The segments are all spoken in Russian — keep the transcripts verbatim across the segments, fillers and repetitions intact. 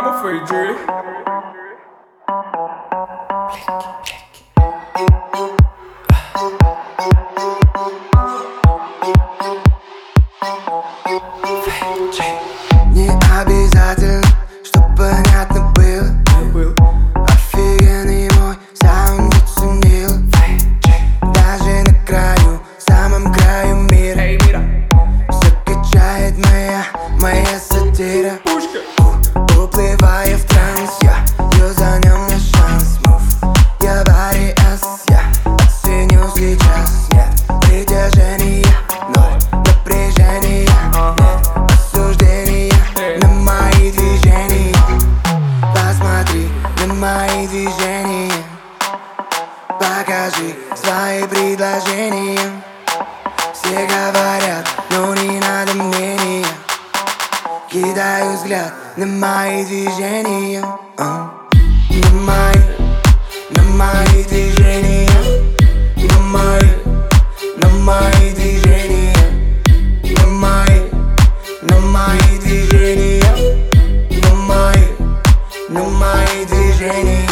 Яма Фейджи. Не обязательно, чтоб понятно было. Офигенный мой саунд оценил. Даже на краю, самом краю мира все качает моя, моя сатира. Уплывая в транс, я юзанем на шанс. Move, я Барри С, я оценю сейчас. Нет притяжения, ноль напряжения. Нет осуждения на мои движения. Посмотри на мои движения. Покажи свои предложения. Все говорят, но не надо мнения. Кидаю взгляд на мои движения, uh. На мои, на мои движения. На мои, на мои движения. На мои, на мои движения. На мои, на мои движения.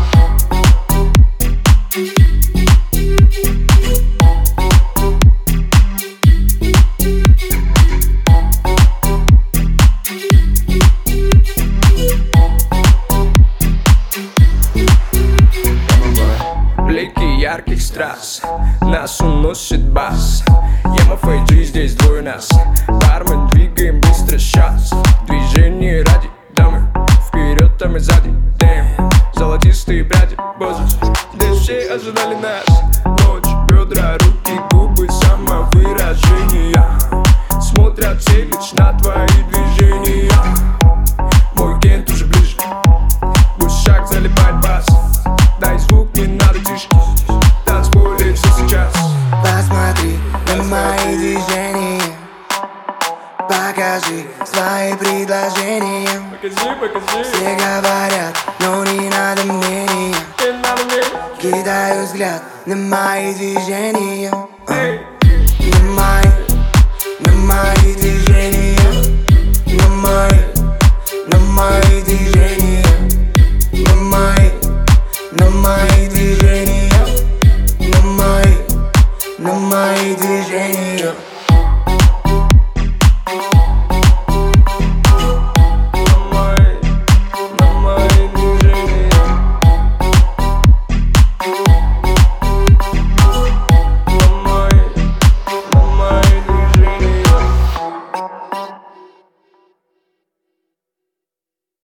Блики ярких страз, нас уносит бас. Яма Фейджи, здесь двое нас. Бармен, двигаем быстро сейчас. Движение ради дамы, вперед там и сзади. Дэм, золотистые пряди, бозы. Здесь все ожидали нас. Ночь, бедра, руки, губы, самовыражения. Смотрят все лишь на твои движения. Мой кент уже ближе, пусть шаг залипает бас. Дай звук, не надо тишки. Танцполе все сейчас. Посмотри на мои движения. Покажи свои предложения. Покажи, покажи. Все говорят, но не надо мнения. Не надо мне. Кидаю взгляд на мои движения.